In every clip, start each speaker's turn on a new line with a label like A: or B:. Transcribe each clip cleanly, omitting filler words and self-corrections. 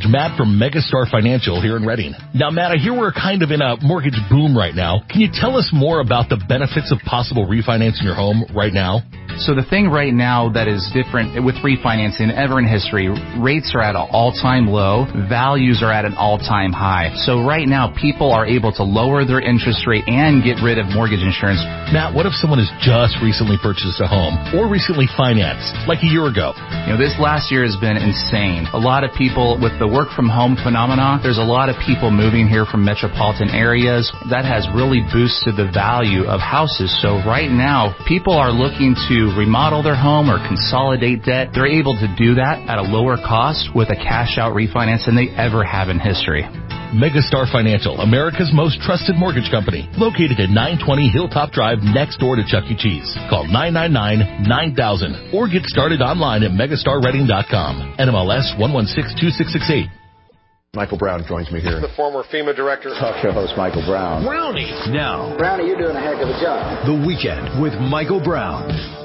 A: Matt from Megastar Financial here in Redding. Now, Matt, I hear we're kind of in a mortgage boom right now. Can you tell us more about the benefits of possible refinancing your home right now?
B: So the thing right now that is different with refinancing ever in history, rates are at an all-time low, values are at an all-time high. So right now, people are able to lower their interest rate and get rid of mortgage insurance.
A: Matt, what if someone has just recently purchased a home or recently financed, like a year ago?
B: This last year has been insane. A lot of people, with the work from home phenomenon, there's a lot of people moving here from metropolitan areas. That has really boosted the value of houses. So right now, people are looking to remodel their home or consolidate debt. They're able to do that at a lower cost with a cash-out refinance than they ever have in history.
A: Megastar Financial, America's most trusted mortgage company, located at 920 Hilltop Drive next door to Chuck E. Cheese. Call 999-9000 or get started online at megastarredding.com. NMLS 1162668.
C: Michael Brown joins me here.
D: The former FEMA director.
C: Talk show host Michael Brown.
A: Brownie.
E: Now,
F: Brownie, you're doing a heck of a job.
E: The Weekend with Michael Brown.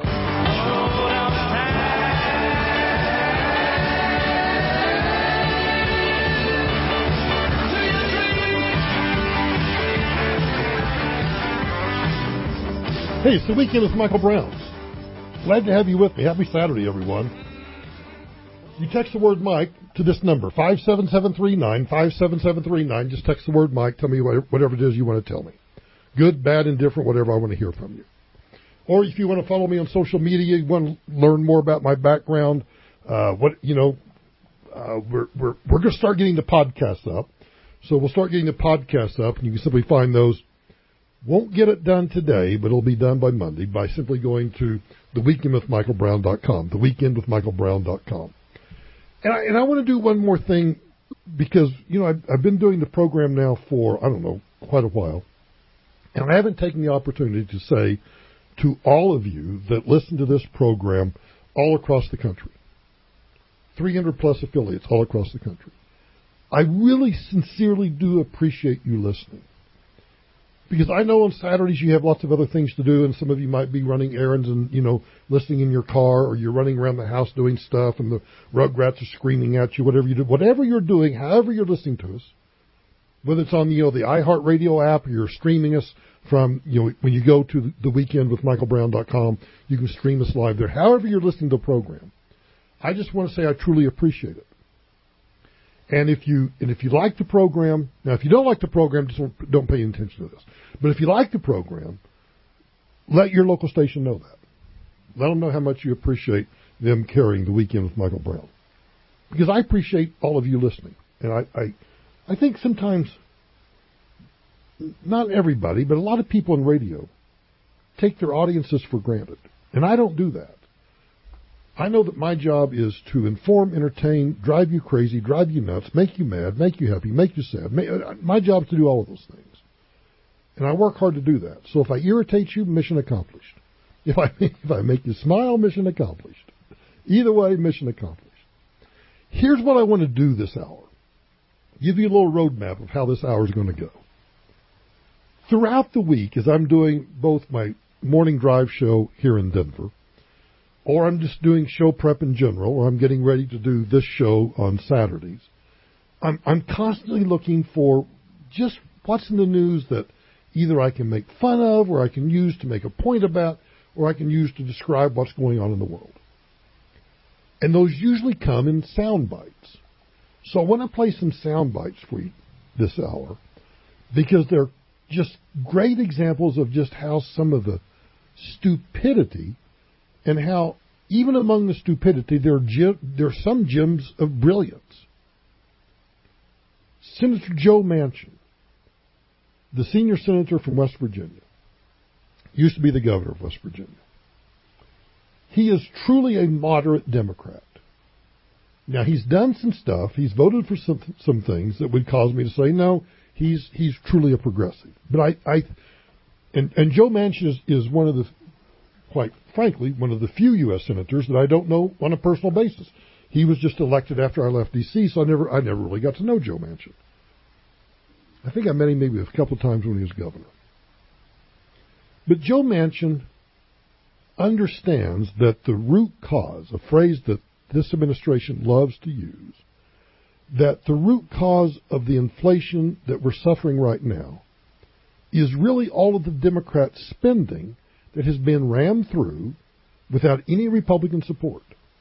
G: Hey, it's the Weekend with Michael Brown. Glad to have you with me. Happy Saturday, everyone. You text the word Mike to this number, 57739, 57739. Just text the word Mike. Tell me whatever it is you want to tell me. Good, bad, indifferent, whatever. I want to hear from you. Or if you want to follow me on social media, you want to learn more about my background, we're going to start getting the podcasts up. So we'll start getting the podcasts up, and you can simply find those. Won't get it done today, but it'll be done by Monday by simply going to theweekendwithmichaelbrown.com, theweekendwithmichaelbrown.com. And I want to do one more thing because, I've been doing the program now for, quite a while. And I haven't taken the opportunity to say to all of you that listen to this program all across the country, 300 plus affiliates all across the country, I really sincerely do appreciate you listening. Because I know on Saturdays you have lots of other things to do, and some of you might be running errands and, listening in your car, or you're running around the house doing stuff, and the Rugrats are screaming at you, whatever you do. Whatever you're doing, however you're listening to us, whether it's on, the iHeartRadio app, or you're streaming us from, when you go to theweekendwithmichaelbrown.com, you can stream us live there. However you're listening to the program, I just want to say I truly appreciate it. And if you like the program, now if you don't like the program, just don't pay attention to this. But if you like the program, let your local station know that. Let them know how much you appreciate them carrying The Weekend with Michael Brown. Because I appreciate all of you listening. And I think sometimes, not everybody, but a lot of people in radio take their audiences for granted. And I don't do that. I know that my job is to inform, entertain, drive you crazy, drive you nuts, make you mad, make you happy, make you sad. My job is to do all of those things. And I work hard to do that. So if I irritate you, mission accomplished. If I make you smile, mission accomplished. Either way, mission accomplished. Here's what I want to do this hour. Give you a little roadmap of how this hour is going to go. Throughout the week, as I'm doing both my morning drive show here in Denver, or I'm just doing show prep in general, or I'm getting ready to do this show on Saturdays, I'm constantly looking for just what's in the news that either I can make fun of, or I can use to make a point about, or I can use to describe what's going on in the world. And those usually come in sound bites. So I want to play some sound bites for you this hour, because they're just great examples of just how some of the stupidity, and how even among the stupidity, there are some gems of brilliance. Senator Joe Manchin, the senior senator from West Virginia, used to be the governor of West Virginia. He is truly a moderate Democrat. Now, he's done some stuff. He's voted for some things that would cause me to say, no, he's truly a progressive. But and Joe Manchin is one of the, quite frankly, one of the few U.S. senators that I don't know on a personal basis. He was just elected after I left D.C., so I never really got to know Joe Manchin. I think I met him maybe a couple of times when he was governor. But Joe Manchin understands that the root cause, a phrase that this administration loves to use, that the root cause of the inflation that we're suffering right now is really all of the Democrat spending that has been rammed through without any Republican support.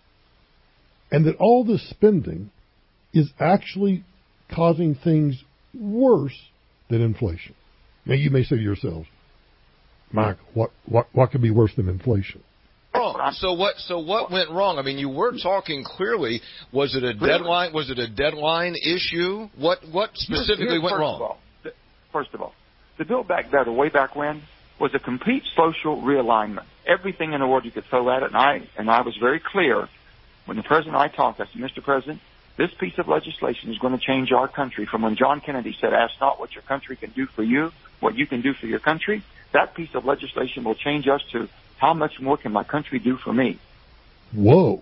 G: And that all this spending is actually causing things worse than inflation. Now, you may say to yourselves, Mike, what could be worse than inflation?
D: So what went wrong? I mean, you were talking clearly. Was it a deadline? Was it a deadline issue? What specifically went wrong?
H: First of all, the Build Back Better way back when was a complete social realignment. Everything in the world you could throw at it, and I was very clear when the President and I talked. I said, Mr. President, this piece of legislation is going to change our country from when John Kennedy said, ask not what your country can do for you, what you can do for your country. That piece of legislation will change us to how much more can my country do for me?
G: Whoa.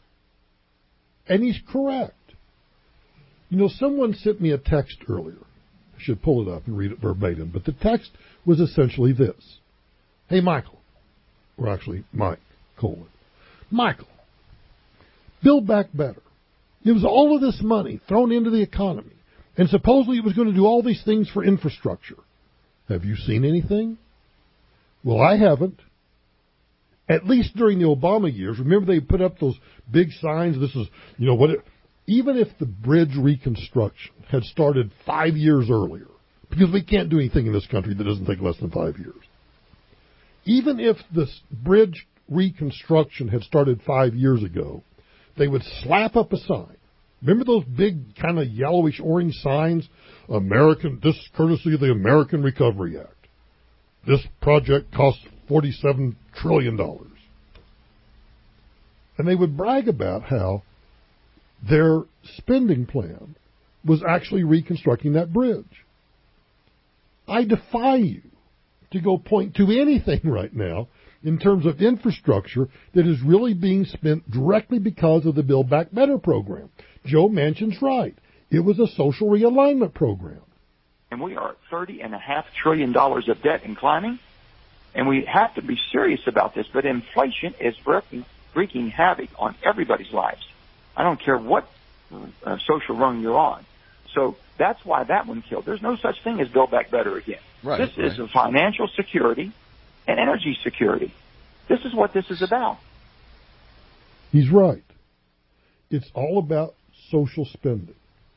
G: And he's correct. You know, someone sent me a text earlier. I should pull it up and read it verbatim. But the text was essentially this. Hey, Michael. Or actually, Mike Colin. Michael, Build Back Better. It was all of this money thrown into the economy. And supposedly it was going to do all these things for infrastructure. Have you seen anything? Well, I haven't. At least during the Obama years, remember they put up those big signs, this is, you know, what it, even if the bridge reconstruction had started 5 years earlier, because we can't do anything in this country that doesn't take less than 5 years. Even if this bridge reconstruction had started 5 years ago, they would slap up a sign. Remember those big kind of yellowish orange signs? This courtesy of the American Recovery Act. This project costs $47 trillion. And they would brag about how their spending plan was actually reconstructing that bridge. I defy you to go point to anything right now in terms of infrastructure that is really being spent directly because of the Build Back Better program. Joe Manchin's right. It was a social realignment program.
H: And we are at $30.5 trillion of debt and climbing. And we have to be serious about this. But inflation is wreaking havoc on everybody's lives. I don't care what social rung you're on. So that's why that one killed. There's no such thing as Build Back Better again.
D: Right,
H: this is a financial security and energy security. This is what this is about.
G: He's right. It's all about social spending.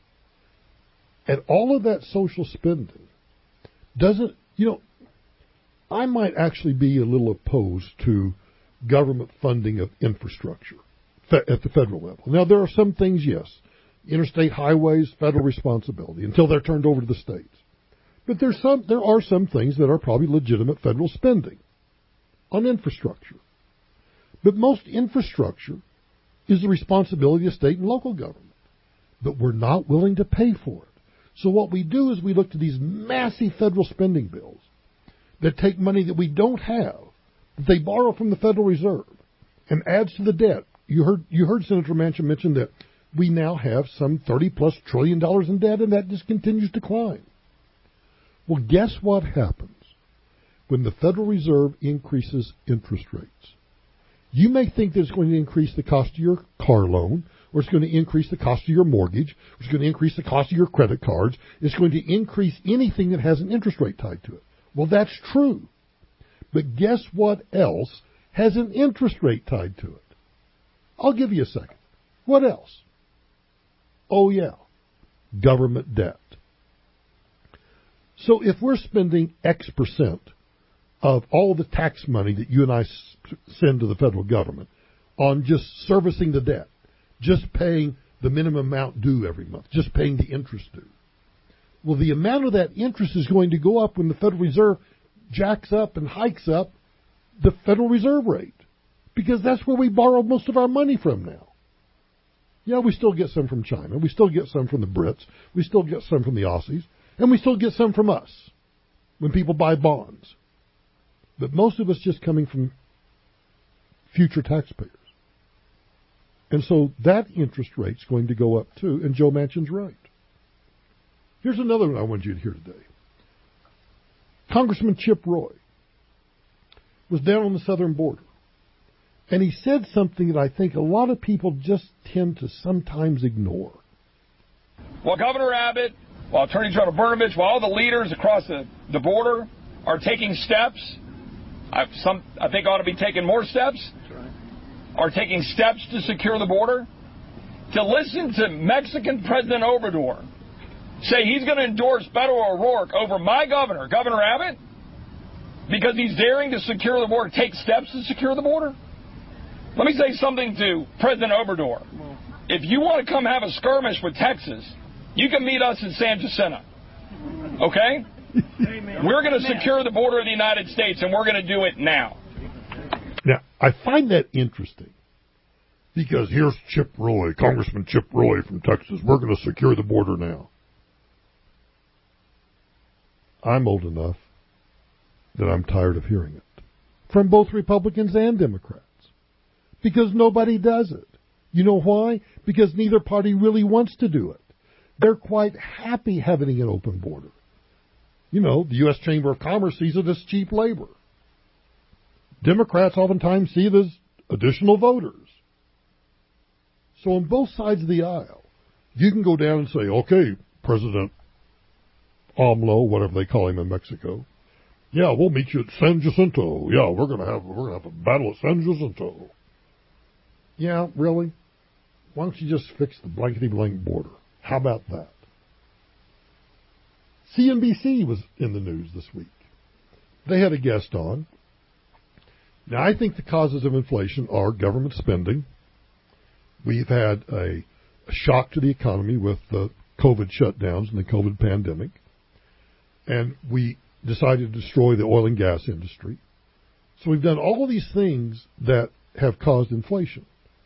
G: And all of that social spending doesn't, you know, I might actually be a little opposed to government funding of infrastructure at the federal level. Now, there are some things, yes, interstate highways, federal responsibility, until they're turned over to the states. But there are some things that are probably legitimate federal spending on infrastructure. But most infrastructure is the responsibility of state and local government. But we're not willing to pay for it. So what we do is we look to these massive federal spending bills that take money that we don't have, that they borrow from the Federal Reserve, and adds to the debt. You heard Senator Manchin mention that we now have some $30+ trillion in debt, and that just continues to climb. Well, guess what happens when the Federal Reserve increases interest rates? You may think that it's going to increase the cost of your car loan, or it's going to increase the cost of your mortgage, or it's going to increase the cost of your credit cards. It's going to increase anything that has an interest rate tied to it. Well, that's true. But guess what else has an interest rate tied to it? I'll give you a second. What else? Oh, yeah, government debt. So if we're spending X percent of all the tax money that you and I send to the federal government on just servicing the debt, just paying the minimum amount due every month, just paying the interest due. Well, the amount of that interest is going to go up when the Federal Reserve jacks up and hikes up the Federal Reserve rate, because that's where we borrow most of our money from now. Yeah, we still get some from China. We still get some from the Brits. We still get some from the Aussies. And we still get some from us when people buy bonds. But most of it's just coming from future taxpayers. And so that interest rate's going to go up too, and Joe Manchin's right. Here's another one I want you to hear today. Congressman Chip Roy was down on the southern border, and he said something that I think a lot of people just tend to sometimes ignore.
I: While Governor Abbott, while Attorney General Brnovich, while all the leaders across the border are taking steps, I think ought to be taking more steps, are taking steps to secure the border, to listen to Mexican President Obrador say he's going to endorse Beto O'Rourke over my governor, Governor Abbott, because he's daring to secure the border, take steps to secure the border? Let me say something to President Obrador. If you want to come have a skirmish with Texas, you can meet us in San Jacinto. Okay? We're going to secure the border of the United States, and we're going to do it now.
G: Now, I find that interesting because here's Chip Roy, Congressman Chip Roy from Texas. We're going to secure the border now. I'm old enough that I'm tired of hearing it from both Republicans and Democrats because nobody does it. You know why? Because neither party really wants to do it. They're quite happy having an open border. You know, the U.S. Chamber of Commerce sees it as cheap labor. Democrats oftentimes see it as additional voters. So on both sides of the aisle, you can go down and say, okay, President AMLO, whatever they call him in Mexico, yeah, we'll meet you at San Jacinto. Yeah, we're gonna have a battle at San Jacinto. Yeah, really? Why don't you just fix the blankety-blank border? How about that? CNBC was in the news this week. They had a guest on. Now, I think the causes of inflation are government spending. We've had a shock to the economy with the COVID shutdowns and the COVID pandemic. And we decided to destroy the oil and gas industry. So we've done all of these things that have caused inflation.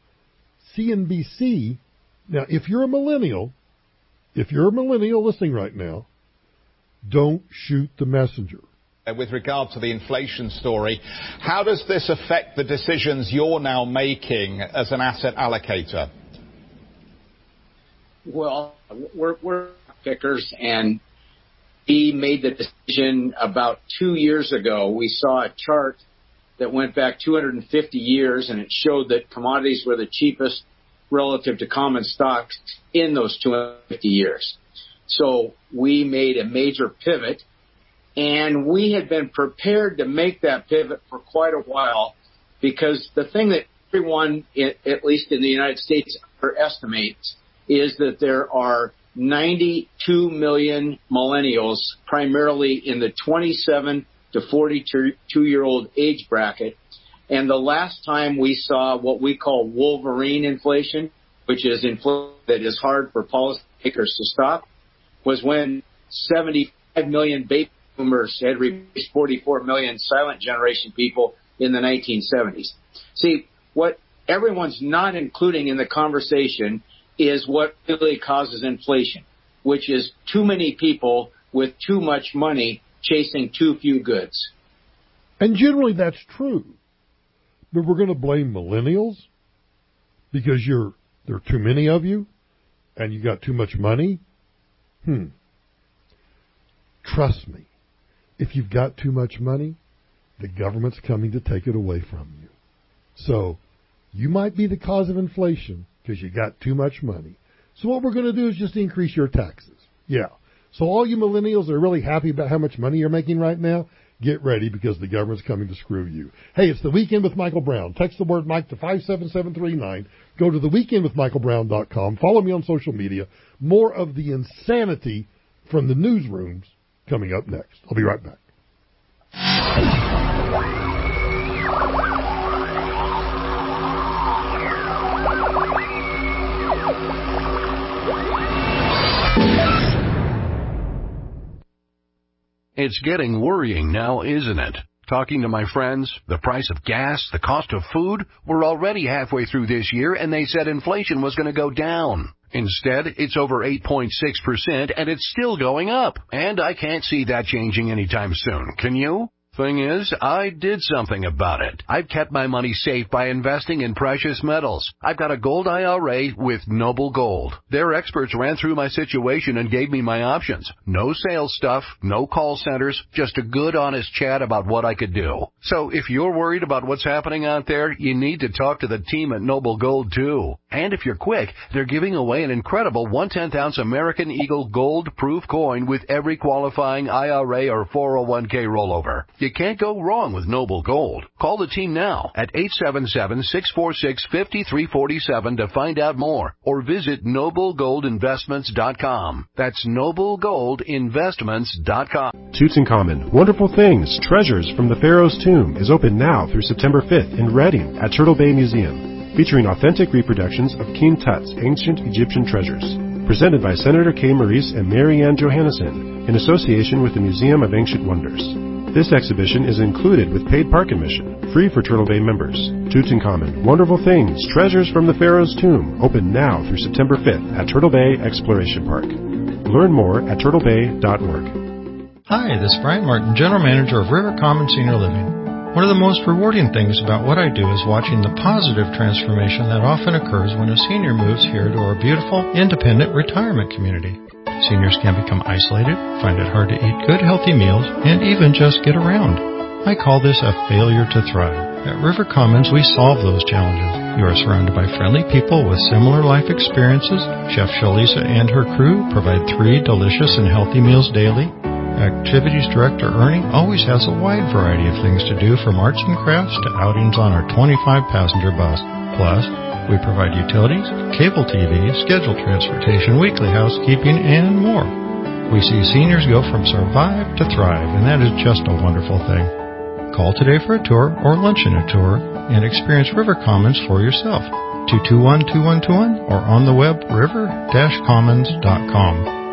G: CNBC, now, if you're a millennial listening right now, don't shoot the messenger.
J: With regard to the inflation story, how does this affect the decisions you're now making as an asset allocator?
K: Well, we're pickers, and we made the decision about 2 years ago. We saw a chart that went back 250 years, and it showed that commodities were the cheapest relative to common stocks in those 250 years. So we made a major pivot, and we had been prepared to make that pivot for quite a while because the thing that everyone, at least in the United States, underestimates is that there are 92 million millennials, primarily in the 27 to 42-year-old age bracket. And the last time we saw what we call Wolverine inflation, which is inflation that is hard for policymakers to stop, was when 75 million baby boomers had replaced 44 million silent generation people in the 1970s. See, what everyone's not including in the conversation is what really causes inflation, which is too many people with too much money chasing too few goods.
G: And generally that's true. But we're going to blame millennials because there are too many of you and you got too much money? Trust me, if you've got too much money, the government's coming to take it away from you. So you might be the cause of inflation because you got too much money. So what we're going to do is just increase your taxes. Yeah. So all you millennials that are really happy about how much money you're making right now, get ready because the government's coming to screw you. Hey, it's The Weekend with Michael Brown. Text the word Mike to 57739. Go to theweekendwithmichaelbrown.com. Follow me on social media. More of the insanity from the newsrooms coming up next. I'll be right back.
E: It's getting worrying now, isn't it? Talking to my friends, the price of gas, the cost of food, we're already halfway through this year and they said inflation was going to go down. Instead, it's over 8.6% and it's still going up. And I can't see that changing anytime soon. Can you? Thing is, I did something about it. I've kept my money safe by investing in precious metals. I've got a gold IRA with Noble Gold. Their experts ran through my situation and gave me my options. No sales stuff, no call centers, just a good honest chat about what I could do. So if you're worried about what's happening out there, you need to talk to the team at Noble Gold too. And if you're quick, they're giving away an incredible 1/10-ounce American Eagle Gold-proof coin with every qualifying IRA or 401k rollover. You can't go wrong with Noble Gold. Call the team now at 877-646-5347 to find out more, or visit NobleGoldInvestments.com. That's NobleGoldInvestments.com.
L: Tutankhamun, Wonderful Things, Treasures from the Pharaoh's Tomb is open now through September 5th in Reading at Turtle Bay Museum, featuring authentic reproductions of King Tut's ancient Egyptian treasures. Presented by Senator Kay Maurice and Mary Ann Johannesson in association with the Museum of Ancient Wonders. This exhibition is included with paid park admission, free for Turtle Bay members. Tutankhamun, Wonderful Things, Treasures from the Pharaoh's Tomb, open now through September 5th at Turtle Bay Exploration Park. Learn more at turtlebay.org.
M: Hi, this is Brian Martin, General Manager of River Common Senior Living. One of the most rewarding things about what I do is watching the positive transformation that often occurs when a senior moves here to our beautiful, independent retirement community. Seniors can become isolated, find it hard to eat good, healthy meals, and even just get around. I call this a failure to thrive. At River Commons, we solve those challenges. You are surrounded by friendly people with similar life experiences. Chef Shalisa and her crew provide 3 delicious and healthy meals daily. Activities Director Ernie always has a wide variety of things to do, from arts and crafts to outings on our 25-passenger bus. Plus, we provide utilities, cable TV, scheduled transportation, weekly housekeeping, and more. We see seniors go from survive to thrive, and that is just a wonderful thing. Call today for a tour or luncheon a tour and experience River Commons for yourself. 221-2121 or on the web river-commons.com.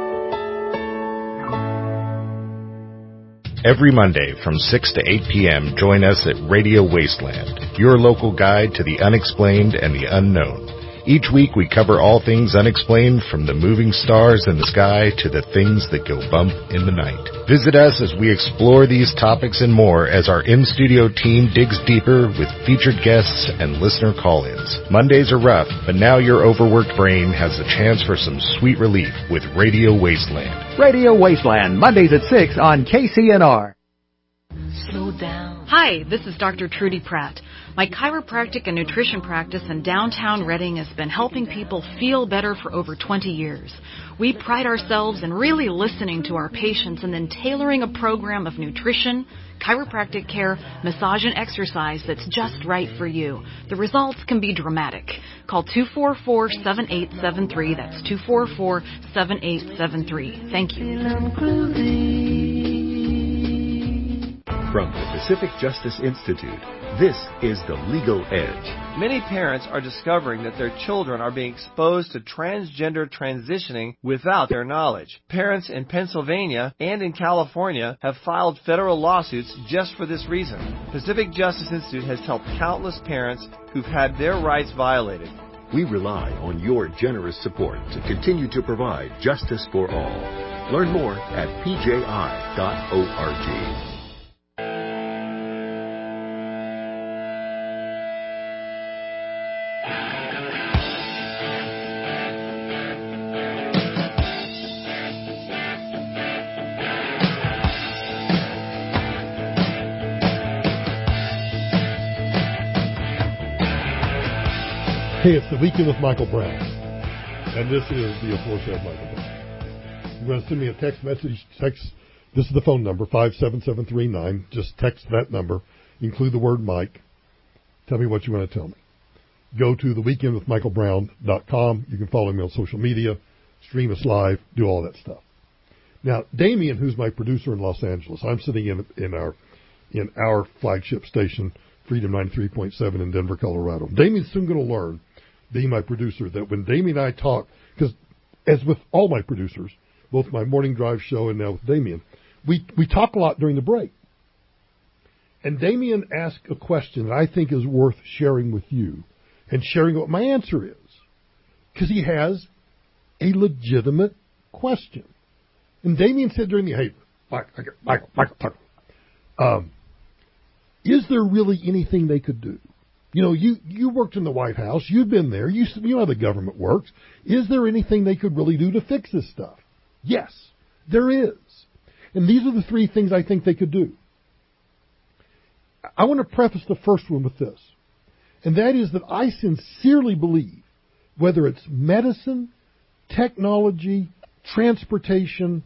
N: Every Monday from 6 to 8 p.m., join us at Radio Wasteland, your local guide to the unexplained and the unknown. Each week we cover all things unexplained, from the moving stars in the sky to the things that go bump in the night. Visit us as we explore these topics and more as our in-studio team digs deeper with featured guests and listener call-ins. Mondays are rough, but now your overworked brain has the chance for some sweet relief with Radio Wasteland.
O: Radio Wasteland, Mondays at 6 on KCNR.
P: Slow down. Hi, this is Dr. Trudy Pratt. My chiropractic and nutrition practice in downtown Reading has been helping people feel better for over 20 years. We pride ourselves in really listening to our patients and then tailoring a program of nutrition, chiropractic care, massage, and exercise that's just right for you. The results can be dramatic. Call 244-7873. That's 244-7873. Thank you.
Q: From the Pacific Justice Institute, this is The Legal Edge.
R: Many parents are discovering that their children are being exposed to transgender transitioning without their knowledge. Parents in Pennsylvania and in California have filed federal lawsuits just for this reason. Pacific Justice Institute has helped countless parents who've had their rights violated.
Q: We rely on your generous support to continue to provide justice for all. Learn more at pji.org.
G: Hey, it's the Weekend with Michael Brown, and this is the aforesaid Michael Brown. You're going to send me a text message. This is the phone number, 57739. Just text that number. Include the word Mike. Tell me what you want to tell me. Go to theweekendwithmichaelbrown.com. You can follow me on social media, stream us live, do all that stuff. Now, Damien, who's my producer in Los Angeles, I'm sitting in our flagship station, Freedom 93.7 in Denver, Colorado. Damien's soon going to learn, being my producer, that when Damien and I talk, because as with all my producers, both my morning drive show and now with Damien, we talk a lot during the break. And Damien asked a question that I think is worth sharing with you and sharing what my answer is, because he has a legitimate question. And Damien said during the, hey, Michael, is there really anything they could do? You know, you worked in the White House. You've been there. You know how the government works. Is there anything they could really do to fix this stuff? Yes, there is. And these are the 3 things I think they could do. I want to preface the first one with this, and that is that I sincerely believe whether it's medicine, technology, transportation,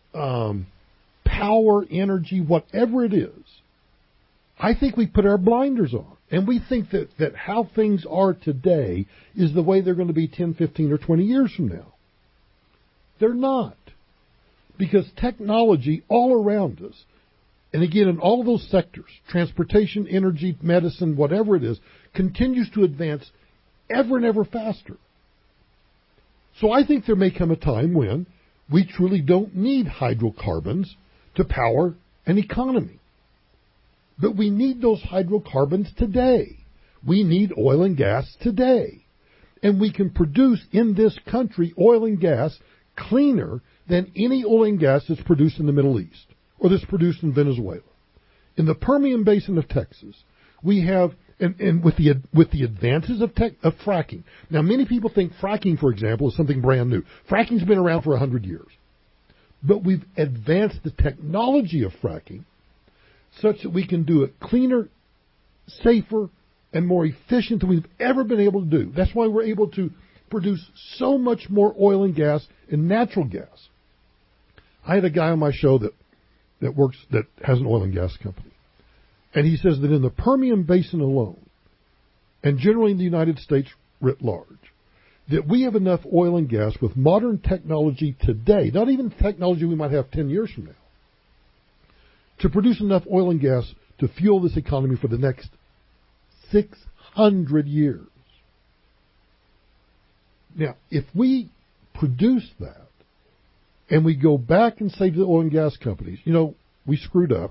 G: power, energy, whatever it is, I think we put our blinders on. And we think that how things are today is the way they're going to be 10, 15, or 20 years from now. They're not. Because technology all around us, and again in all of those sectors, transportation, energy, medicine, whatever it is, continues to advance ever and ever faster. So I think there may come a time when we truly don't need hydrocarbons to power an economy. But we need those hydrocarbons today. We need oil and gas today. And we can produce in this country oil and gas cleaner than any oil and gas that's produced in the Middle East or that's produced in Venezuela. In the Permian Basin of Texas, we have, and with the advances of fracking. Now, many people think fracking, for example, is something brand new. Fracking's been around for 100 years. But we've advanced the technology of fracking such that we can do it cleaner, safer, and more efficient than we've ever been able to do. That's why we're able to produce so much more oil and gas and natural gas. I had a guy on my show that has an oil and gas company. And he says that in the Permian Basin alone, and generally in the United States writ large, that we have enough oil and gas with modern technology today, not even technology we might have 10 years from now, to produce enough oil and gas to fuel this economy for the next 600 years. Now, if we produce that, and we go back and say to the oil and gas companies, we screwed up.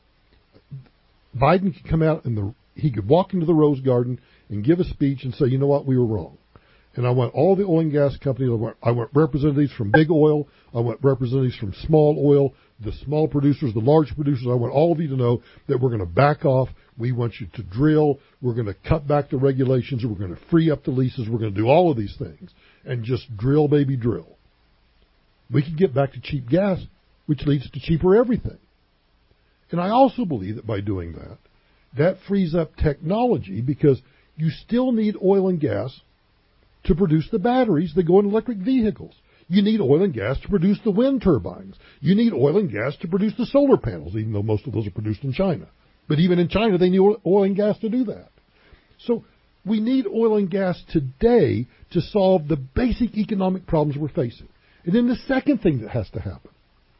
G: Biden could come out and he could walk into the Rose Garden and give a speech and say, you know what, we were wrong. And I want all the oil and gas companies, I want representatives from big oil, I want representatives from small oil, the small producers, the large producers. I want all of you to know that we're going to back off. We want you to drill. We're going to cut back the regulations. We're going to free up the leases. We're going to do all of these things and just drill, baby, drill. We can get back to cheap gas, which leads to cheaper everything. And I also believe that by doing that, that frees up technology because you still need oil and gas to produce the batteries that go in electric vehicles. You need oil and gas to produce the wind turbines. You need oil and gas to produce the solar panels, even though most of those are produced in China. But even in China, they need oil and gas to do that. So we need oil and gas today to solve the basic economic problems we're facing. And then the second thing that has to happen,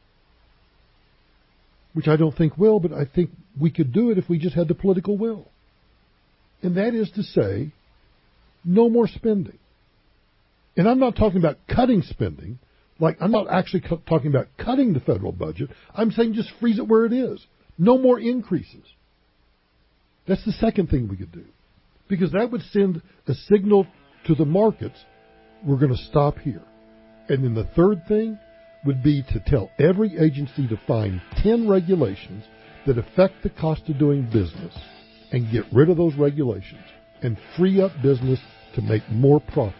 G: which I don't think will, but I think we could do it if we just had the political will. And that is to say, no more spending. And I'm not talking about cutting spending. Like, I'm not actually talking about cutting the federal budget. I'm saying just freeze it where it is. No more increases. That's the second thing we could do. Because that would send a signal to the markets, we're going to stop here. And then the third thing would be to tell every agency to find 10 regulations that affect the cost of doing business and get rid of those regulations and free up business to make more profits.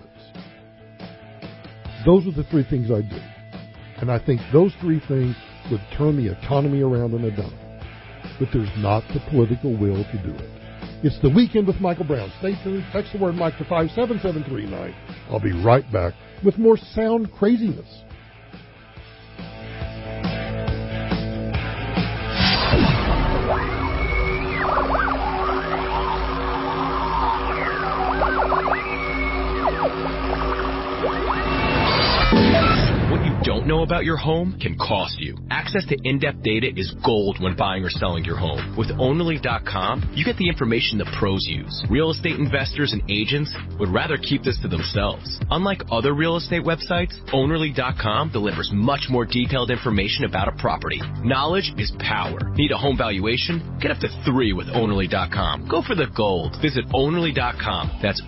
G: Those are the three things I do. And I think those three things would turn the economy around on a dime. But there's not the political will to do it. It's the Weekend with Michael Brown. Stay tuned. Text the word Mike to 57739. I'll be right back with more sound craziness.
S: Don't know about your home can cost you. Access to in-depth data is gold when buying or selling your home. With Ownly.com, you get the information the pros use. Real estate investors and agents would rather keep this to themselves. Unlike other real estate websites, Ownly.com delivers much more detailed information about a property. Knowledge is power. Need a home valuation? Get up to 3 with Ownly.com. Go for the gold. Visit Ownly.com. That's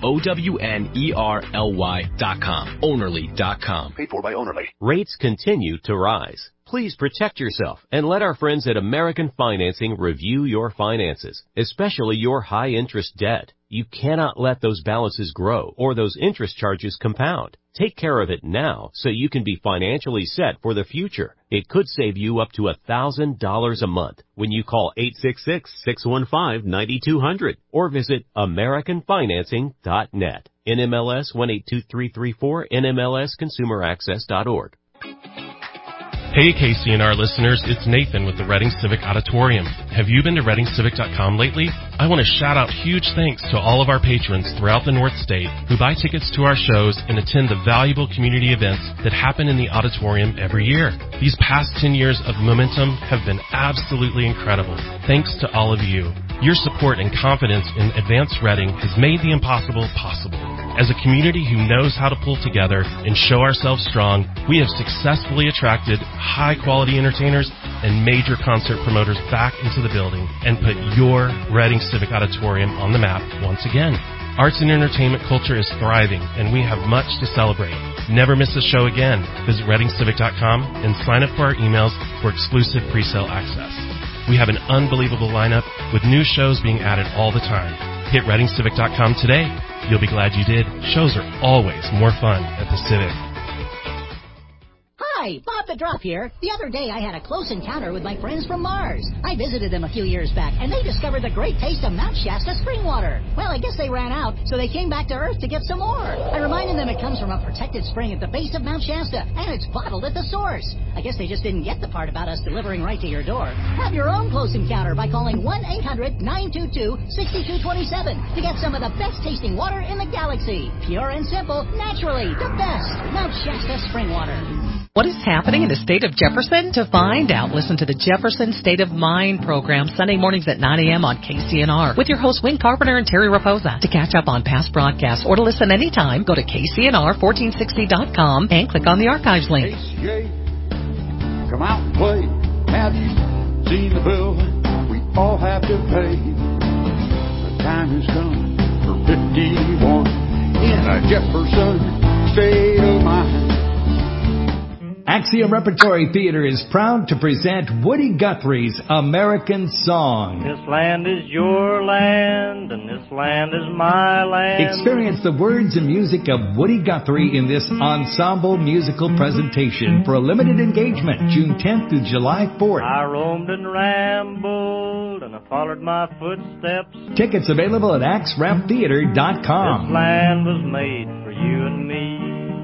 S: Ownerly.com. Ownly.com.
Q: Paid for by Ownly.
T: Rates continue to rise. Please protect yourself and let our friends at American Financing review your finances, especially your high-interest debt. You cannot let those balances grow or those interest charges compound. Take care of it now so you can be financially set for the future. It could save you up to $1,000 a month when you call 866-615-9200 or visit AmericanFinancing.net. NMLS 182334, NMLSconsumeraccess.org.
U: Hey KCNR listeners, it's Nathan with the Reading Civic Auditorium. Have you been to ReadingCivic.com lately? I want to shout out huge thanks to all of our patrons throughout the North State who buy tickets to our shows and attend the valuable community events that happen in the auditorium every year. These past 10 years of momentum have been absolutely incredible. Thanks to all of you. Your support and confidence in Advanced Reading has made the impossible possible. As a community who knows how to pull together and show ourselves strong, we have successfully attracted high-quality entertainers and major concert promoters back into the building and put your Reading Civic Auditorium on the map once again. Arts and entertainment culture is thriving, and we have much to celebrate. Never miss a show again. Visit ReadingCivic.com and sign up for our emails for exclusive pre-sale access. We have an unbelievable lineup with new shows being added all the time. Hit ReadingCivic.com today. You'll be glad you did. Shows are always more fun at the Civic.
V: Hi, Bob the Drop here. The other day I had a close encounter with my friends from Mars. I visited them a few years back, and they discovered the great taste of Mount Shasta spring water. Well, I guess they ran out, so they came back to Earth to get some more. I reminded them it comes from a protected spring at the base of Mount Shasta, and it's bottled at the source. I guess they just didn't get the part about us delivering right to your door. Have your own close encounter by calling 1-800-922-6227 to get some of the best tasting water in the galaxy. Pure and simple, naturally, the best. Mount Shasta spring water.
W: What is happening in the state of Jefferson? To find out, listen to the Jefferson State of Mind program Sunday mornings at 9 a.m. on KCNR with your hosts Wayne Carpenter and Terry Raposa. To catch up on past broadcasts or to listen anytime, go to KCNR1460.com and click on the archives link.
X: ACA, come out and play. Have you seen the bill we all have to pay? The time has come for 51 in a Jefferson State of Mind.
Y: Axiom Repertory Theater is proud to present Woody Guthrie's American Song.
Z: This land is your land, and this land is my land.
Y: Experience the words and music of Woody Guthrie in this ensemble musical presentation for a limited engagement, June 10th through July 4th.
Z: I roamed and rambled, and I followed my footsteps.
Y: Tickets available at axraptheater.com.
Z: This land was made for you and me.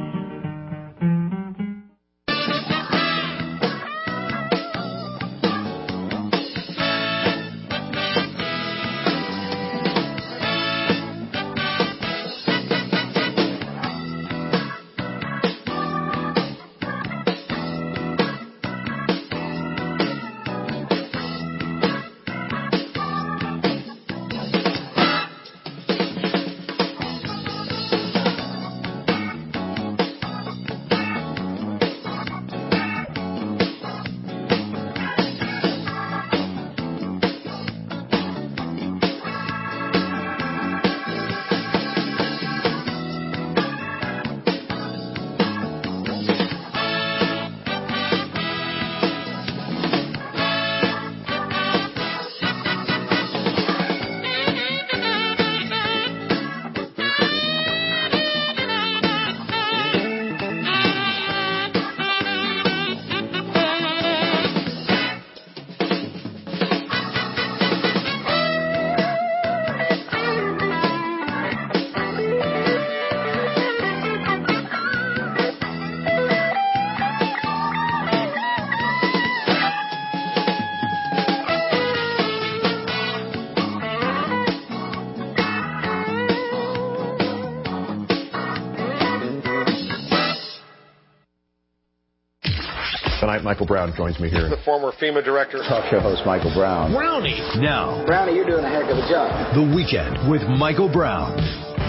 C: Tonight, Michael Brown joins me here.
D: The former FEMA director.
C: Talk show host Michael Brown.
T: Brownie.
Q: Now,
F: Brownie, you're doing a heck of a job.
Q: The Weekend with Michael Brown.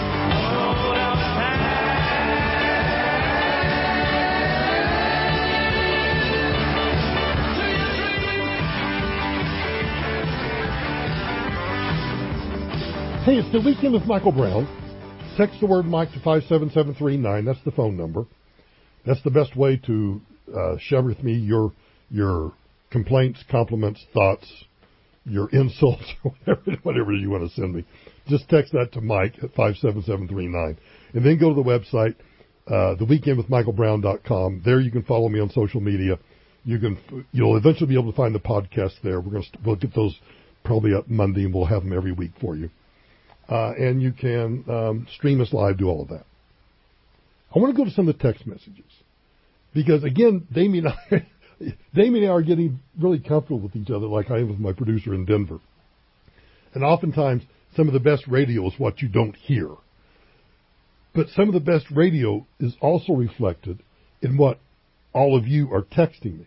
G: Hey, it's The Weekend with Michael Brown. Text the word Mike to 57739. That's the phone number. That's the best way to share with me your complaints, compliments, thoughts, your insults, whatever you want to send me. Just text that to Mike at 57739. And then go to the website, theweekendwithmichaelbrown.com. There you can follow me on social media. You'll eventually be able to find the podcast there. We'll get those probably up Monday, and we'll have them every week for you. and you can stream us live, do all of that. I want to go to some of the text messages because, again, Damien and I are getting really comfortable with each other like I am with my producer in Denver. And oftentimes, some of the best radio is what you don't hear. But some of the best radio is also reflected in what all of you are texting me.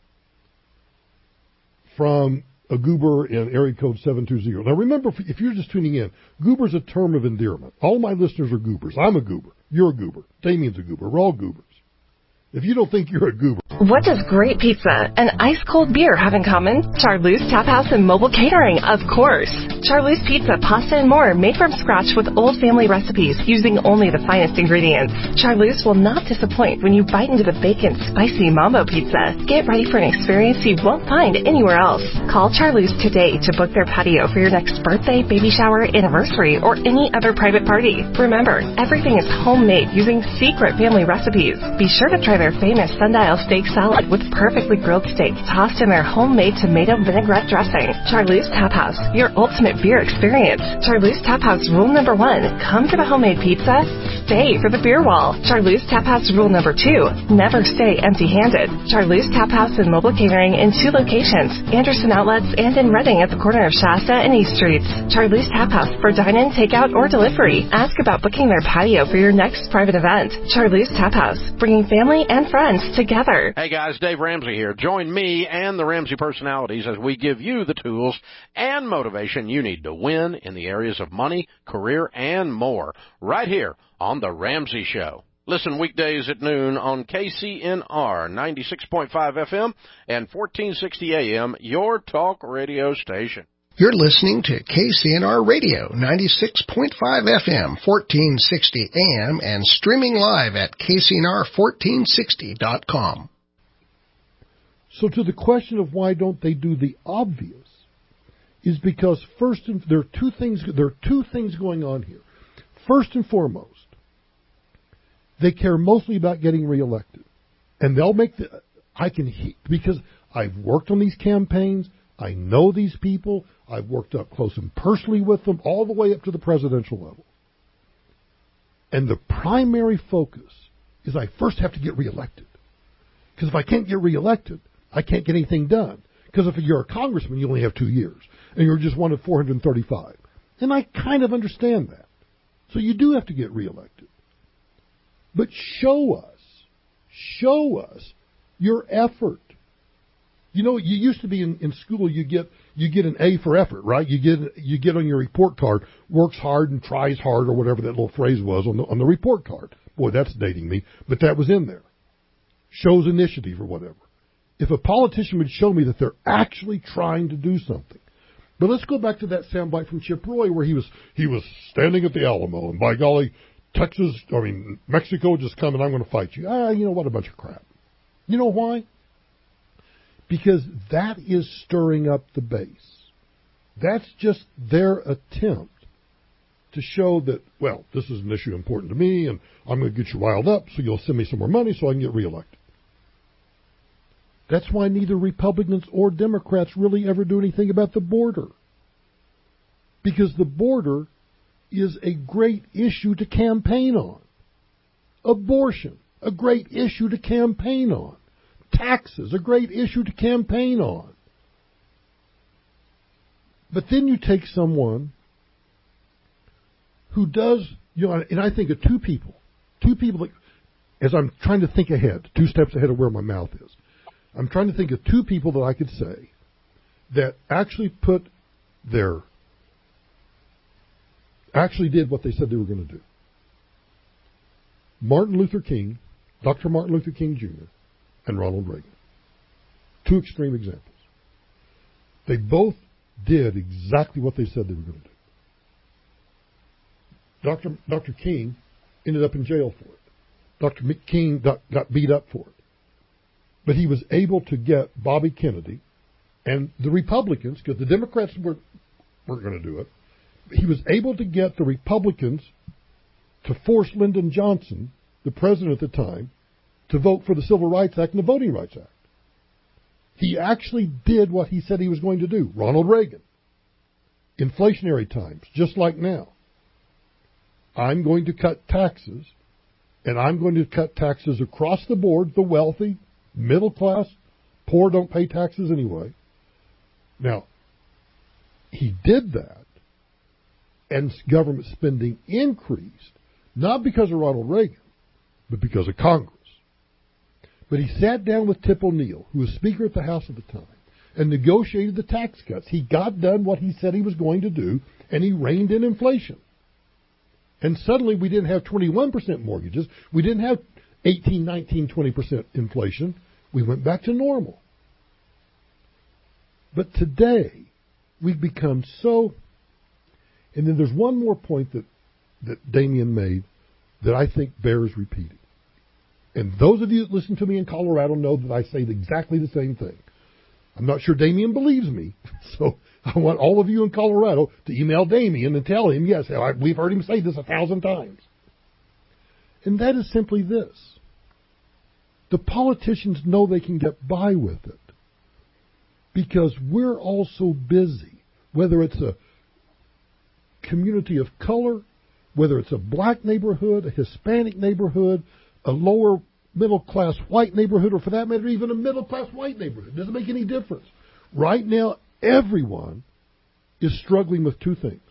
G: From a goober in area code 720. Now remember, if you're just tuning in, goober's a term of endearment. All my listeners are goobers. I'm a goober. You're a goober. Damien's a goober. We're all goobers. If you don't think you're a goober.
A: What does great pizza and ice-cold beer have in common? Charlie's Tap House and Mobile Catering, of course. Charlie's Pizza, pasta, and more made from scratch with old family recipes using only the finest ingredients. Charlie's will not disappoint when you bite into the bacon, spicy Mambo Pizza. Get ready for an experience you won't find anywhere else. Call Charlie's today to book their patio for your next birthday, baby shower, anniversary, or any other private party. Remember, everything is homemade using secret family recipes. Be sure to try their famous sundial steak salad with perfectly grilled steak tossed in their homemade tomato vinaigrette dressing. Charlie's Tap House, your ultimate beer experience. Charlie's Tap House rule number 1, come for the homemade pizza, stay for the beer wall. Charlie's Tap House rule number 2, never stay empty-handed. Charlie's Tap House and Mobile Catering in 2 locations, Anderson Outlets and in Reading at the corner of Shasta and East Streets. Charlie's Tap House for dine-in, takeout, or delivery. Ask about booking their patio for your next private event. Charlie's Tap House, bringing family and friends together.
E: Hey guys, Dave Ramsey here. Join me and the Ramsey personalities as we give you the tools and motivation you need to win in the areas of money, career, and more. Right here on The Ramsey Show. Listen weekdays at noon on KCNR 96.5 FM and 1460 AM, your talk radio station.
B: You're listening to KCNR Radio, 96.5 FM, 1460 AM, and streaming live at KCNR1460.com.
G: So to the question of why don't they do the obvious, is because there are two things going on here. First and foremost, they care mostly about getting reelected. And they'll make because I've worked on these campaigns, I know these people, I've worked up close and personally with them all the way up to the presidential level. And the primary focus is I first have to get reelected. Because if I can't get reelected, I can't get anything done. Because if you're a congressman, you only have 2 years. And you're just one of 435. And I kind of understand that. So you do have to get reelected. But show us your effort. You know, you used to be in school, you get an A for effort, right? You get on your report card, works hard and tries hard, or whatever that little phrase was on the report card. Boy, that's dating me, but that was in there. Shows initiative or whatever. If a politician would show me that they're actually trying to do something. But let's go back to that soundbite from Chip Roy where he was standing at the Alamo, and by golly, Mexico just come and I'm going to fight you. You know what, a bunch of crap. You know why? Because that is stirring up the base. That's just their attempt to show that, well, this is an issue important to me, and I'm going to get you riled up, so you'll send me some more money so I can get reelected. That's why neither Republicans or Democrats really ever do anything about the border. Because the border is a great issue to campaign on. Abortion, a great issue to campaign on. Taxes, a great issue to campaign on. But then you take someone who does, and I think of two people, as I'm trying to think ahead, 2 steps ahead of where my mouth is. I'm trying to think of 2 people that I could say that actually did what they said they were going to do. Martin Luther King, Dr. Martin Luther King Jr., and Ronald Reagan. 2 extreme examples. They both did exactly what they said they were going to do. Dr. King ended up in jail for it. Dr. King got beat up for it. But he was able to get Bobby Kennedy and the Republicans, because the Democrats weren't going to do it, he was able to get the Republicans to force Lyndon Johnson, the president at the time, to vote for the Civil Rights Act and the Voting Rights Act. He actually did what he said he was going to do. Ronald Reagan. Inflationary times, just like now. I'm going to cut taxes, and I'm going to cut taxes across the board, the wealthy, middle class, poor don't pay taxes anyway. Now, he did that, and government spending increased, not because of Ronald Reagan, but because of Congress. But he sat down with Tip O'Neill, who was Speaker at the House at the time, and negotiated the tax cuts. He got done what he said he was going to do, and he reined in inflation. And suddenly we didn't have 21% mortgages. We didn't have 18, 19, 20% inflation. We went back to normal. But today, we've become so... And then there's one more point that Damien made that I think bears repeating. And those of you that listen to me in Colorado know that I say exactly the same thing. I'm not sure Damien believes me, so I want all of you in Colorado to email Damien and tell him, yes, we've heard him say this 1,000 times. And that is simply this. The politicians know they can get by with it because we're all so busy, whether it's a community of color, whether it's a black neighborhood, a Hispanic neighborhood, a lower middle-class white neighborhood, or for that matter, even a middle-class white neighborhood. It doesn't make any difference. Right now, everyone is struggling with two things.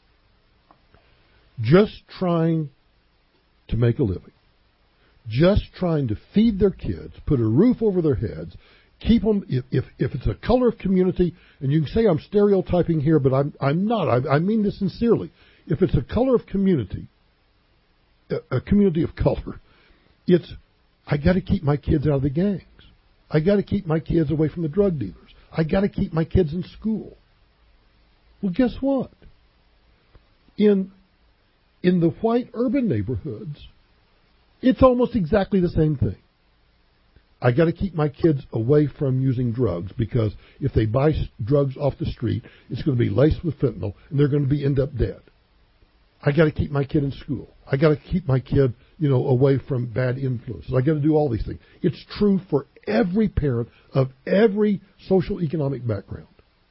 G: Just trying to make a living. Just trying to feed their kids, put a roof over their heads, keep them, if it's a color of community, and you can say I'm stereotyping here, but I'm not. I mean this sincerely. If it's a color of community, a community of color, it's, I got to keep my kids out of the gangs. I got to keep my kids away from the drug dealers. I got to keep my kids in school. Well, guess what? In the white urban neighborhoods, it's almost exactly the same thing. I got to keep my kids away from using drugs because if they buy drugs off the street, it's going to be laced with fentanyl and they're going to end up dead. I got to keep my kid in school. I got to keep my kid, away from bad influences. I got to do all these things. It's true for every parent of every social economic background.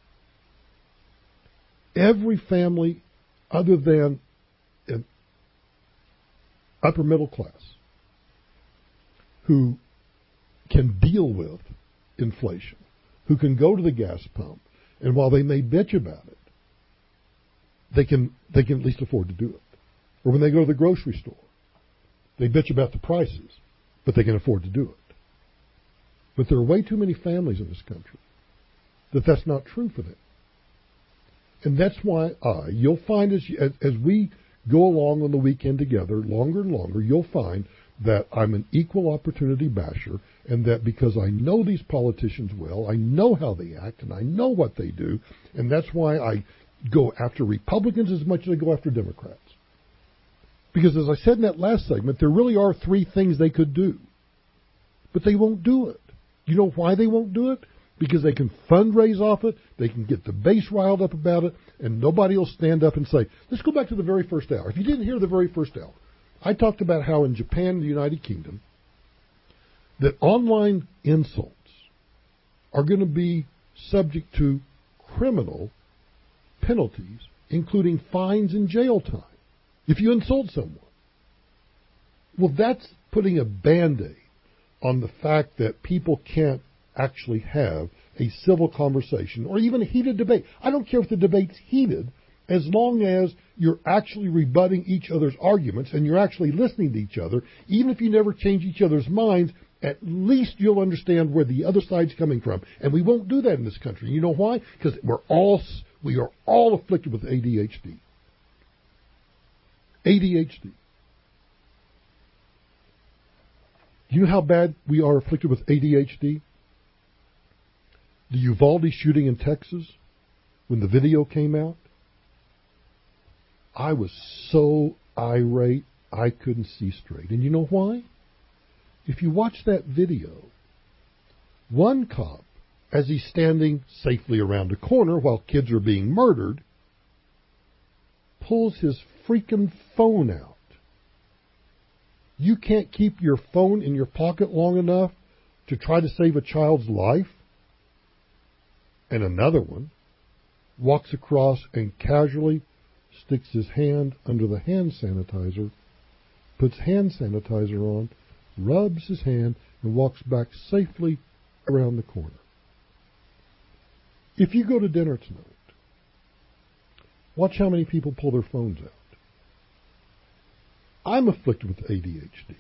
G: Every family other than an upper middle class who can deal with inflation, who can go to the gas pump, and while they may bitch about it, they can at least afford to do it. Or when they go to the grocery store, they bitch about the prices, but they can afford to do it. But there are way too many families in this country that's not true for them. And that's why you'll find as we go along on the weekend together, longer and longer, you'll find that I'm an equal opportunity basher, and that because I know these politicians well, I know how they act, and I know what they do, and that's why I go after Republicans as much as I go after Democrats. Because as I said in that last segment, there really are three things they could do. But they won't do it. You know why they won't do it? Because they can fundraise off it, they can get the base riled up about it, and nobody will stand up and say, let's go back to the very first hour. If you didn't hear the very first hour, I talked about how in Japan and the United Kingdom, that online insults are going to be subject to criminal penalties, including fines and jail time, if you insult someone. Well, that's putting a Band-Aid on the fact that people can't actually have a civil conversation or even a heated debate. I don't care if the debate's heated, as long as you're actually rebutting each other's arguments and you're actually listening to each other. Even if you never change each other's minds, at least you'll understand where the other side's coming from. And we won't do that in this country. You know why? Because we are all afflicted with ADHD. ADHD. You know how bad we are afflicted with ADHD? The Uvalde shooting in Texas, when the video came out, I was so irate I couldn't see straight. And you know why? If you watch that video, one cop, as he's standing safely around a corner while kids are being murdered, pulls his freaking phone out. You can't keep your phone in your pocket long enough to try to save a child's life? And another one walks across and casually sticks his hand under the hand sanitizer, puts hand sanitizer on, rubs his hand, and walks back safely around the corner. If you go to dinner tonight, watch how many people pull their phones out. I'm afflicted with ADHD.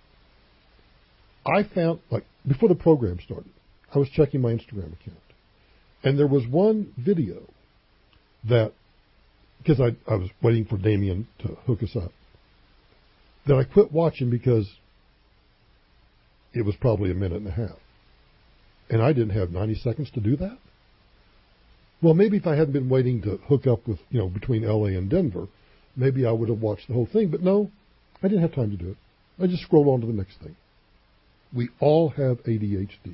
G: I found, before the program started, I was checking my Instagram account, and there was one video that, because I was waiting for Damien to hook us up, that I quit watching because it was probably a minute and a half. And I didn't have 90 seconds to do that. Well, maybe if I hadn't been waiting to hook up with, between LA and Denver, maybe I would have watched the whole thing. But no, I didn't have time to do it. I just scrolled on to the next thing. We all have ADHD.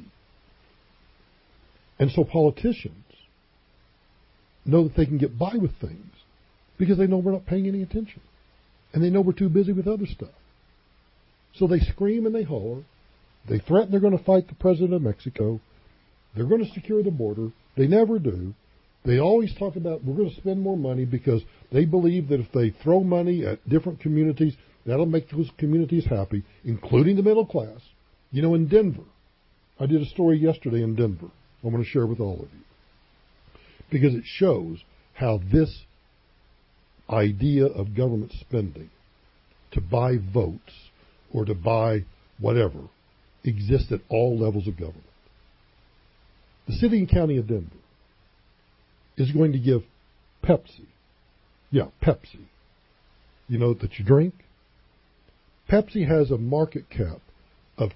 G: And so politicians know that they can get by with things because they know we're not paying any attention. And they know we're too busy with other stuff. So they scream and they holler. They threaten they're going to fight the president of Mexico. They're going to secure the border. They never do. They always talk about we're going to spend more money because they believe that if they throw money at different communities, that'll make those communities happy, including the middle class. In Denver, I did a story yesterday in Denver I want to share with all of you because it shows how this idea of government spending to buy votes or to buy whatever exists at all levels of government. The city and county of Denver is going to give Pepsi. Yeah, Pepsi. That you drink? Pepsi has a market cap of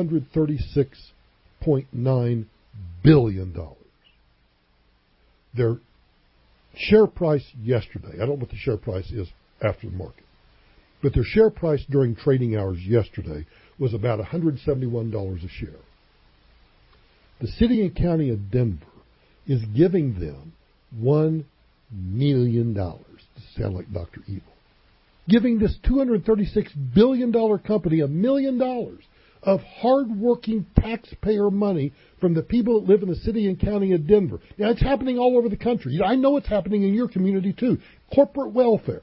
G: $236.9 billion. Their share price yesterday, I don't know what the share price is after the market, but their share price during trading hours yesterday was about $171 a share. The city and county of Denver is giving them $1 million, to sound like Dr. Evil, giving this $236 billion company $1 million of hard-working taxpayer money from the people that live in the city and county of Denver. Now, it's happening all over the country. I know it's happening in your community, too. Corporate welfare.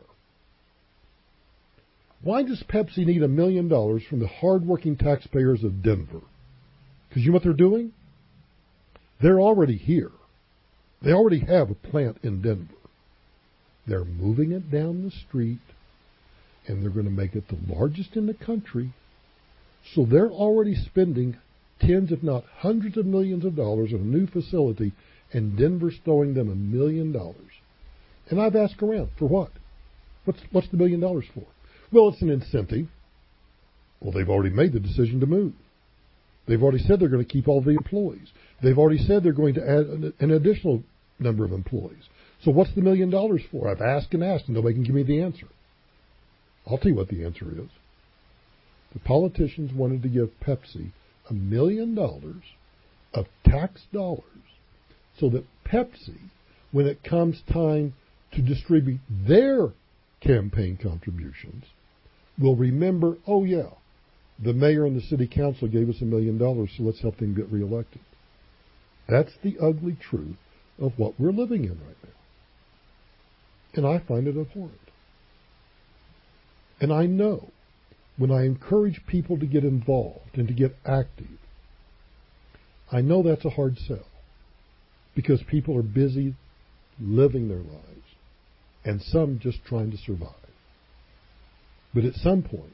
G: Why does Pepsi need $1 million from the hard-working taxpayers of Denver? Because you know what they're doing? They're already here. They already have a plant in Denver. They're moving it down the street, and they're going to make it the largest in the country. So they're already spending tens, if not hundreds of millions of dollars on a new facility, and Denver's throwing them $1 million. And I've asked around, for what? What's the $1 million for? Well, it's an incentive. Well, they've already made the decision to move. They've already said they're going to keep all the employees. They've already said they're going to add an additional number of employees. So what's the $1 million for? I've asked and asked, and nobody can give me the answer. I'll tell you what the answer is. The politicians wanted to give Pepsi $1 million of tax dollars so that Pepsi, when it comes time to distribute their campaign contributions, will remember, oh yeah, the mayor and the city council gave us $1 million, so let's help them get reelected. That's the ugly truth of what we're living in right now. And I find it abhorrent. And I know when I encourage people to get involved and to get active, I know that's a hard sell because people are busy living their lives and some just trying to survive. But at some point,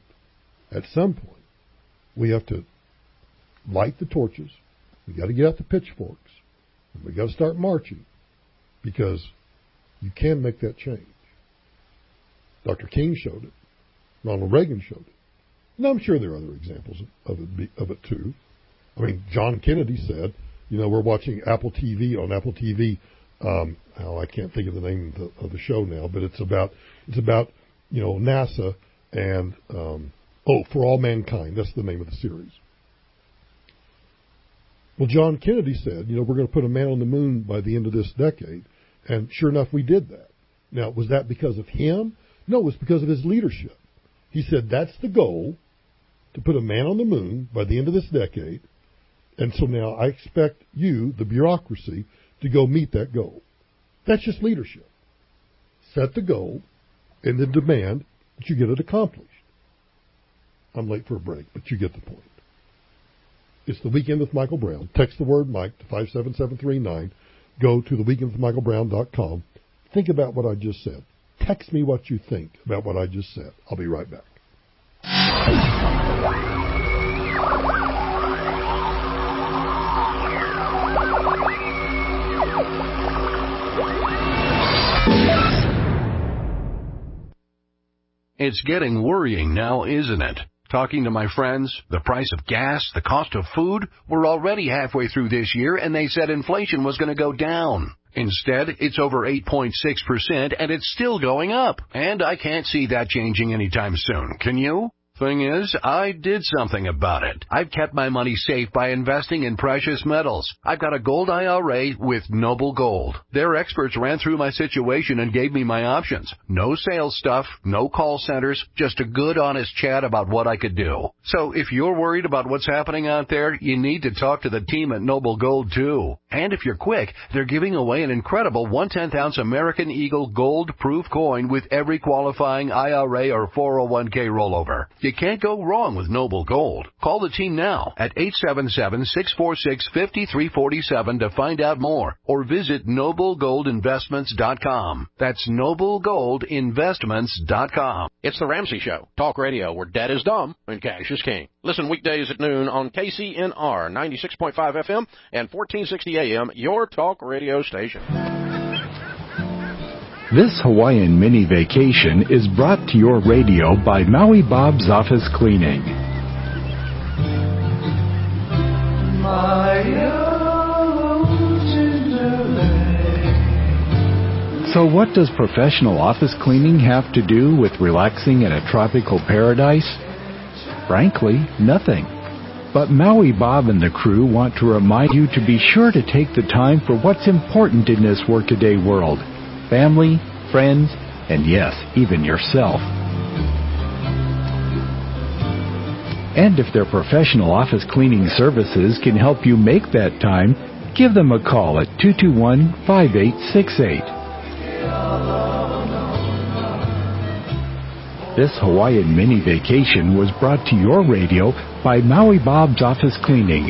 G: we have to light the torches. We got to get out the pitchforks. And we got to start marching because you can make that change. Dr. King showed it. Ronald Reagan showed it. And I'm sure there are other examples of it too. I mean, John Kennedy said, we're watching Apple TV on Apple TV. I can't think of the name of the show now, but it's about NASA and For All Mankind. That's the name of the series. Well, John Kennedy said, we're going to put a man on the moon by the end of this decade, and sure enough, we did that. Now, was that because of him? No, it was because of his leadership. He said that's the goal, to put a man on the moon by the end of this decade. And so now I expect you, the bureaucracy, to go meet that goal. That's just leadership. Set the goal, and then demand that you get it accomplished. I'm late for a break, but you get the point. It's The Weekend with Michael Brown. Text the word Mike to 57739. Go to theweekendwithmichaelbrown.com. Think about what I just said. Text me what you think about what I just said. I'll be right back.
E: It's getting worrying now, isn't it? Talking to my friends, the price of gas, the cost of food, we're already halfway through this year, and they said inflation was going to go down. Instead, it's over 8.6%, and it's still going up. And I can't see that changing anytime soon. Can you? Thing is, I did something about it. I've kept my money safe by investing in precious metals. I've got a gold IRA with Noble Gold. Their experts ran through my situation and gave me my options. No sales stuff, no call centers, just a good, honest chat about what I could do. So if you're worried about what's happening out there, you need to talk to the team at Noble Gold too. And if you're quick, they're giving away an incredible 1/10-ounce American Eagle gold-proof coin with every qualifying IRA or 401k rollover. You can't go wrong with Noble Gold. Call the team now at 877-646-5347 to find out more, or visit NobleGoldInvestments.com. That's NobleGoldInvestments.com.
H: It's The Ramsey Show, talk radio where dead is dumb and cash is king. Listen weekdays at noon on KCNR 96.5 FM and 1460 AM, your talk radio station.
Y: This Hawaiian mini vacation is brought to your radio by Maui Bob's Office Cleaning. So what does professional office cleaning have to do with relaxing in a tropical paradise? Frankly, nothing. But Maui Bob and the crew want to remind you to be sure to take the time for what's important in this workaday world. Family, friends, and yes, even yourself. And if their professional office cleaning services can help you make that time, give them a call at 221-5868. This Hawaiian mini vacation was brought to your radio by Maui Bob's Office Cleaning,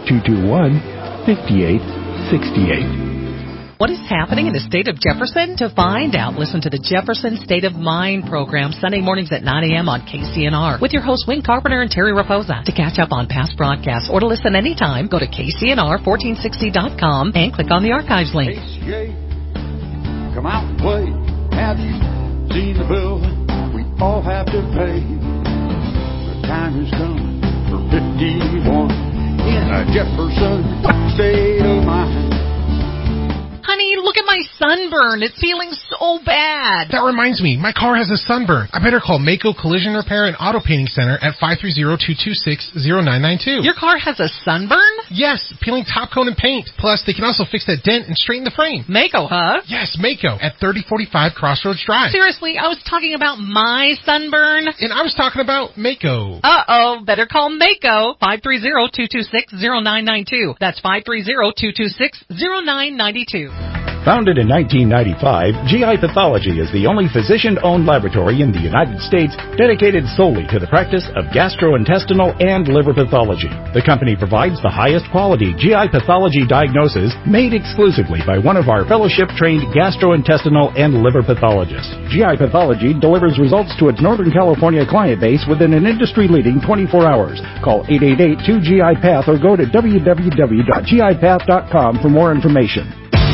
Y: 221-5868.
W: What is happening in the state of Jefferson? To find out, listen to the Jefferson State of Mind program Sunday mornings at 9 a.m. on KCNR with your hosts Wing Carpenter and Terry Raposa. To catch up on past broadcasts or to listen anytime, go to KCNR1460.com and click on the archives link.
X: ACA, come out and play. Have you seen the bill we all have to pay? The time has come for 51 in a Jefferson State of Mind.
I: Honey, look at my sunburn. It's feeling so bad.
J: That reminds me, my car has a sunburn. I better call Mako Collision Repair and Auto Painting Center at 530-226-0992.
I: Your car has a sunburn?
J: Yes, peeling top coat and paint. Plus, they can also fix that dent and straighten the frame.
I: Mako, huh?
J: Yes, Mako at 3045 Crossroads Drive.
I: Seriously, I was talking about my sunburn.
J: And I was talking about Mako.
I: Uh-oh, better call Mako. 530-226-0992. That's 530-226-0992.
Y: Founded in 1995, GI Pathology is the only physician-owned laboratory in the United States dedicated solely to the practice of gastrointestinal and liver pathology. The company provides the highest quality GI pathology diagnosis made exclusively by one of our fellowship-trained gastrointestinal and liver pathologists. GI Pathology delivers results to its Northern California client base within an industry-leading 24 hours. Call 888-2GI-PATH or go to www.gipath.com for more information.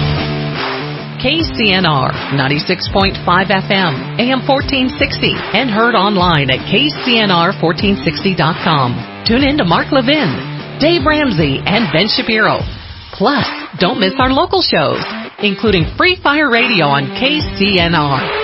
W: KCNR 96.5 FM, AM 1460, and heard online at KCNR1460.com. Tune in to Mark Levin, Dave Ramsey, and Ben Shapiro. Plus, don't miss our local shows, including Free Fire Radio on KCNR.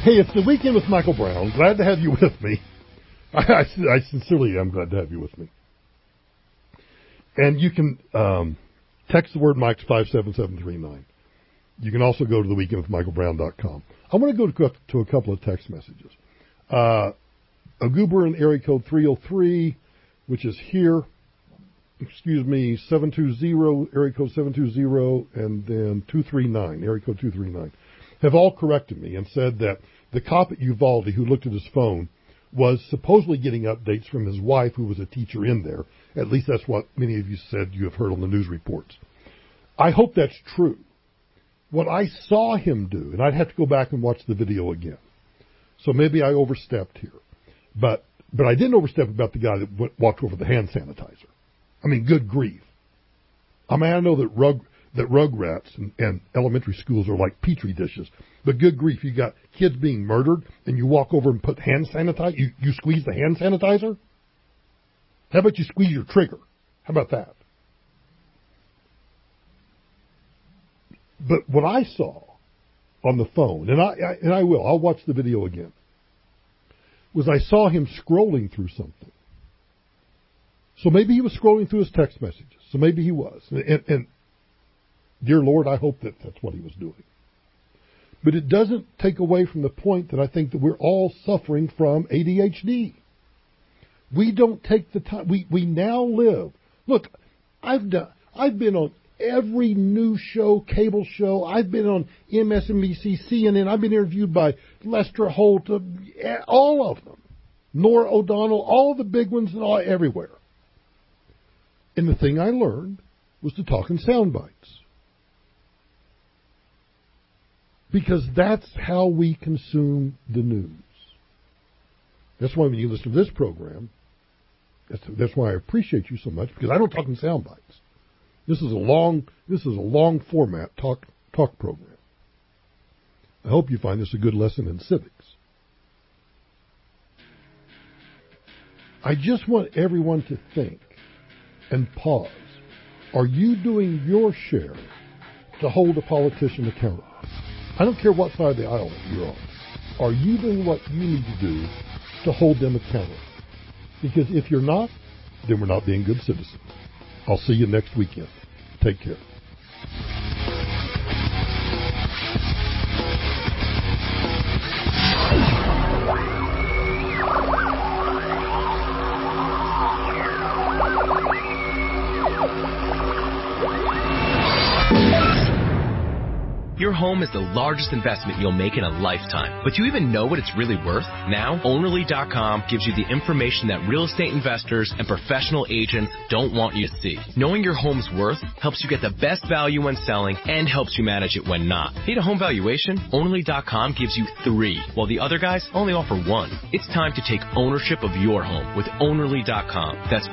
G: Hey, it's the Weekend with Michael Brown. Glad to have you with me. I sincerely am glad to have you with me. And you can text the word Mike to 57739. You can also go to theweekendwithmichaelbrown.com. I want to go to a couple of text messages. A goober in area code 303, which is here. 720, area code 720, and then 239, area code 239, have all corrected me and said that the cop at Uvalde who looked at his phone was supposedly getting updates from his wife, who was a teacher in there. At least that's what many of you said you have heard on the news reports. I hope that's true. What I saw him do, and I'd have to go back and watch the video again, so maybe I overstepped here, but I didn't overstep about the guy that walked over the hand sanitizer. I mean, good grief. I mean, I know that Rugrats and elementary schools are like petri dishes, but good grief, you got kids being murdered, and you walk over and put hand sanitizer, you squeeze the hand sanitizer? How about you squeeze your trigger? How about that? But what I saw on the phone, and I'll watch the video again, was I saw him scrolling through something. So maybe he was scrolling through his text messages. So maybe he was. And dear Lord, I hope that that's what he was doing. But it doesn't take away from the point that I think that we're all suffering from ADHD. We don't take the time. We now live. Look, I've been on every news show, cable show. I've been on MSNBC, CNN. I've been interviewed by Lester Holt, all of them. Nora O'Donnell, all the big ones and all everywhere. And the thing I learned was to talk in sound bites. Because that's how we consume the news. That's why when you listen to this program, that's why I appreciate you so much, because I don't talk in sound bites. This is a long format talk program. I hope you find this a good lesson in civics. I just want everyone to think and pause. Are you doing your share to hold a politician accountable? I don't care what side of the aisle you're on. Are you doing what you need to do to hold them accountable? Because if you're not, then we're not being good citizens. I'll see you next weekend. Take care.
S: Your home is the largest investment you'll make in a lifetime. But do you even know what it's really worth? Now, Ownerly.com gives you the information that real estate investors and professional agents don't want you to see. Knowing your home's worth helps you get the best value when selling and helps you manage it when not. Need a home valuation? Ownerly.com gives you 3, while the other guys only offer 1. It's time to take ownership of your home with Ownerly.com. That's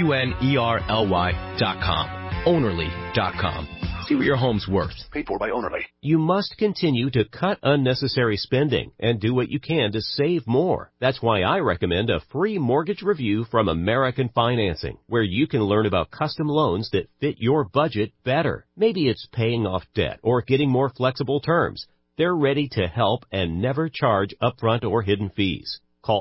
S: OWNERLY.com. Ownerly.com. See what your home's worth.
E: Paid for by Ownerly.
T: You must continue to cut unnecessary spending and do what you can to save more. That's why I recommend a free mortgage review from American Financing, where you can learn about custom loans that fit your budget better. Maybe it's paying off debt or getting more flexible terms. They're ready to help and never charge upfront or hidden fees. Call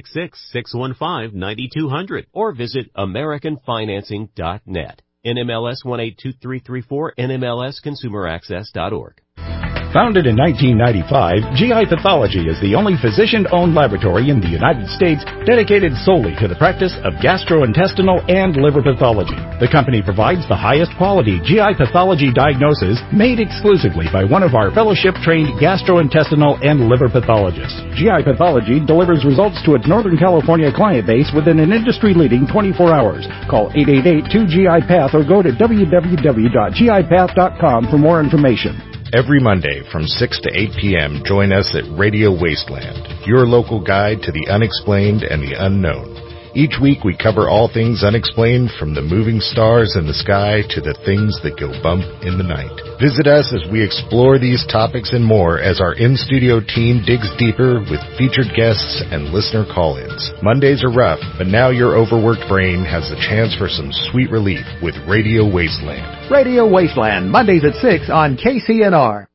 T: 866-615-9200 or visit AmericanFinancing.net. NMLS 182334, NMLSConsumerAccess.org.
Y: Founded in 1995, GI Pathology is the only physician-owned laboratory in the United States dedicated solely to the practice of gastrointestinal and liver pathology. The company provides the highest quality GI pathology diagnosis made exclusively by one of our fellowship-trained gastrointestinal and liver pathologists. GI Pathology delivers results to its Northern California client base within an industry-leading 24 hours. Call 888-2GI-PATH or go to www.gipath.com for more information.
K: Every Monday from 6 to 8 p.m., join us at Radio Wasteland, your local guide to the unexplained and the unknown. Each week we cover all things unexplained, from the moving stars in the sky to the things that go bump in the night. Visit us as we explore these topics and more as our in-studio team digs deeper with featured guests and listener call-ins. Mondays are rough, but now your overworked brain has the chance for some sweet relief with Radio Wasteland.
L: Radio Wasteland, Mondays at 6 on KCNR.